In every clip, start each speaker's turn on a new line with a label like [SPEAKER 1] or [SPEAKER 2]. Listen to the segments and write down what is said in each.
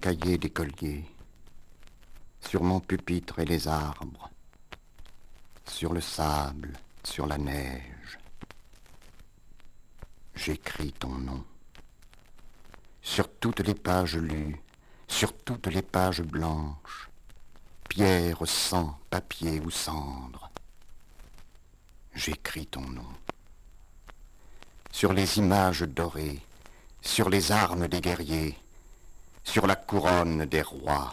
[SPEAKER 1] cahier d'écolier, sur mon pupitre et les arbres, sur le sable, sur la neige. J'écris ton nom. Sur toutes les pages lues, sur toutes les pages blanches, pierre, sang, papier ou cendre. J'écris ton nom. Sur les images dorées, sur les armes des guerriers, sur la couronne des rois.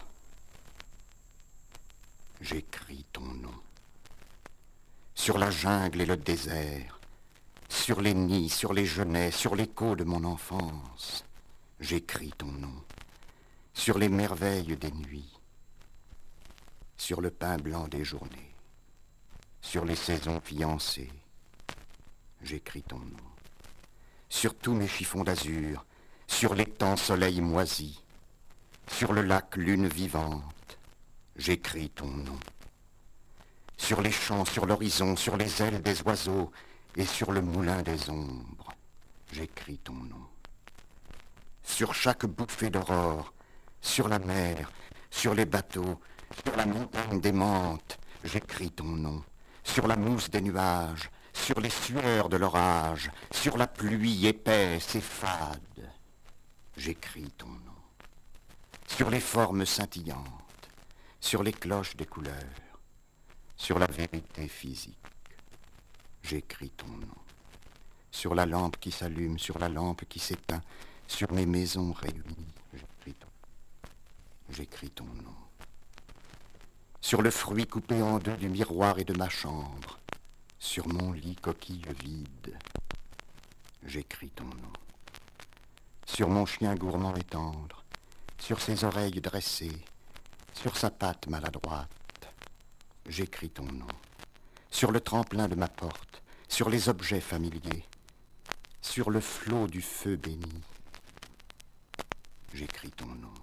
[SPEAKER 1] J'écris ton nom. Sur la jungle et le désert, sur les nids, sur les genêts, sur l'écho de mon enfance, j'écris ton nom. Sur les merveilles des nuits, sur le pain blanc des journées, sur les saisons fiancées, j'écris ton nom. Sur tous mes chiffons d'azur, sur l'étang soleil moisi, sur le lac lune vivante, j'écris ton nom. Sur les champs, sur l'horizon, sur les ailes des oiseaux et sur le moulin des ombres, j'écris ton nom. Sur chaque bouffée d'aurore, sur la mer, sur les bateaux, sur la montagne d'aimante, j'écris ton nom. Sur la mousse des nuages, sur les sueurs de l'orage, sur la pluie épaisse et fade, j'écris ton nom. Sur les formes scintillantes, sur les cloches des couleurs, sur la vérité physique, j'écris ton nom. Sur la lampe qui s'allume, sur la lampe qui s'éteint, sur mes maisons réunies, j'écris ton nom. Sur le fruit coupé en deux du miroir et de ma chambre, sur mon lit coquille vide, j'écris ton nom. Sur mon chien gourmand et tendre, sur ses oreilles dressées, sur sa patte maladroite, j'écris ton nom. Sur le tremplin de ma porte, sur les objets familiers, sur le flot du feu béni, j'écris ton nom.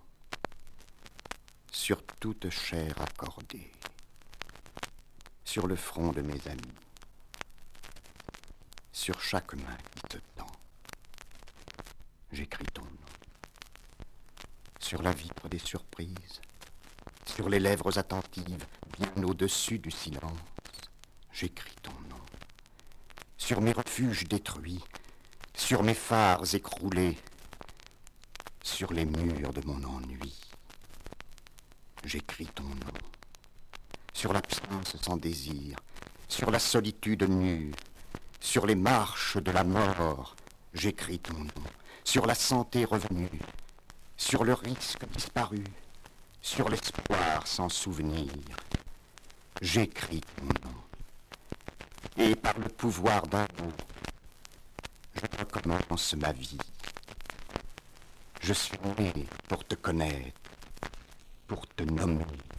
[SPEAKER 1] Sur toute chair accordée, sur le front de mes amis, sur chaque main qui te tend, j'écris ton nom. Sur la vitre des surprises, sur les lèvres attentives, bien au-dessus du silence, j'écris ton nom. Sur mes refuges détruits, sur mes phares écroulés, sur les murs de mon ennui, j'écris ton nom. Sur l'absence sans désir, sur la solitude nue, sur les marches de la mort, j'écris ton nom. Sur la santé revenue, sur le risque disparu, sur l'espoir sans souvenir, j'écris ton nom. Et par le pouvoir d'un mot, je recommence ma vie. Je suis né pour te connaître, pour te nommer.